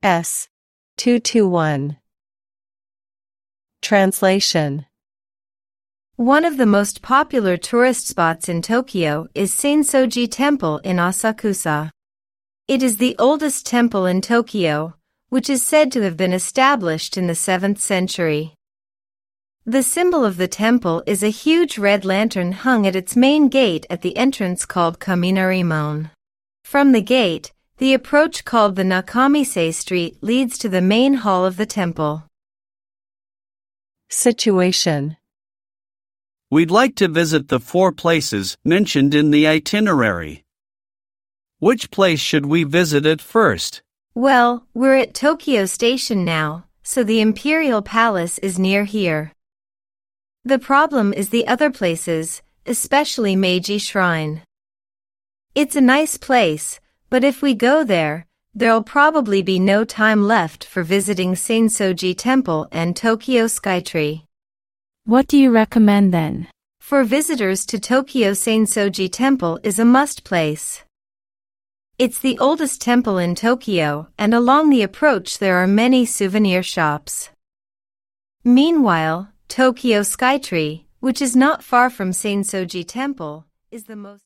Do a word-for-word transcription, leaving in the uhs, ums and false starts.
S two two one. Translation. One of the most popular tourist spots in Tokyo is Sensoji Temple in Asakusa. It is the oldest temple in Tokyo, which is said to have been established in the seventh century. The symbol of the temple is a huge red lantern hung at its main gate at the entrance called Kaminarimon. From the gate, the approach called the Nakamise Street leads to the main hall of the temple. Situation. We'd like to visit the four places mentioned in the itinerary. Which place should we visit at first? Well, we're at Tokyo Station now, so the Imperial Palace is near here. The problem is the other places, especially Meiji Shrine. It's a nice place, but if we go there, there'll probably be no time left for visiting Sensoji Temple and Tokyo Skytree. What do you recommend then? For visitors to Tokyo, Sensoji Temple is a must place. It's the oldest temple in Tokyo, and along the approach there are many souvenir shops. Meanwhile, Tokyo Skytree, which is not far from Sensoji Temple, is the most